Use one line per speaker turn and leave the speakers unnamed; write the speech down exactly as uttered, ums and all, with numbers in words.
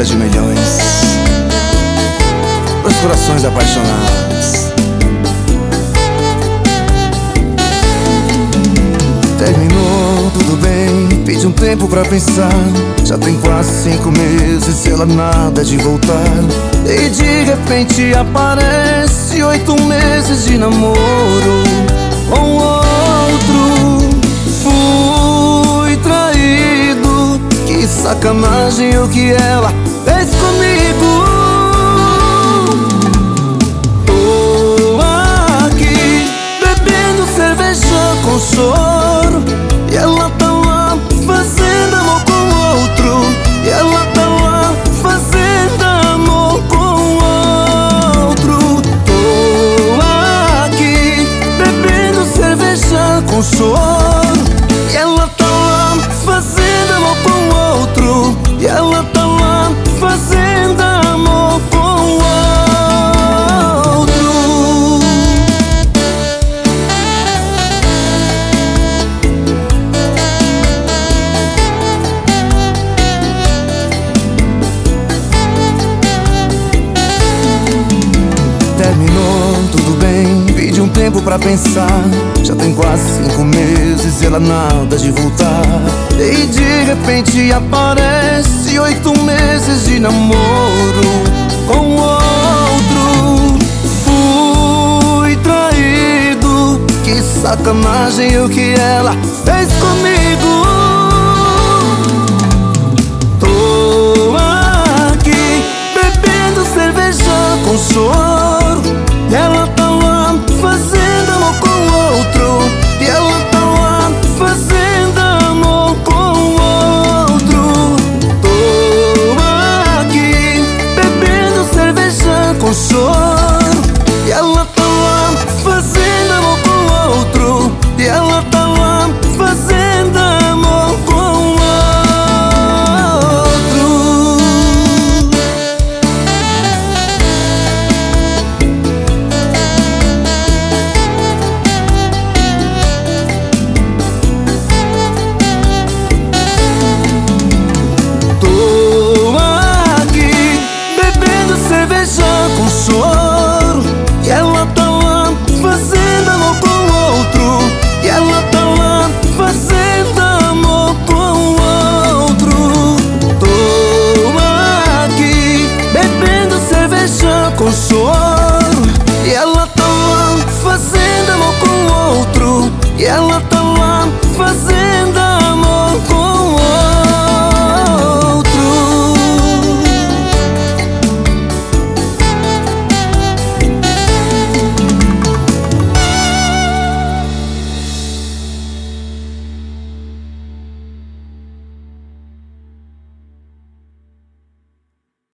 de milhões, pros corações apaixonados. Terminou, tudo bem, pedi um tempo pra pensar. Já tem quase cinco meses, ela nada de voltar. E de repente aparece oito meses de namoro com outro. Fui traído, que sacanagem o que ela fez comigo. Tô aqui bebendo cerveja com choro, e ela tá lá fazendo amor com outro. E ela tá lá fazendo amor com outro. Tô aqui bebendo cerveja com choro, e ela tá lá fazendo amor com outro. E ela tá lá fazendo amor com outro. Terminou, tudo bem, pedi um tempo pra pensar. Já tem quase cinco meses, ela nada de voltar. E de repente aparece oito meses de namoro com outro. Fui traído, que sacanagem o que ela fez comigo. Tô aqui bebendo cerveja com choro,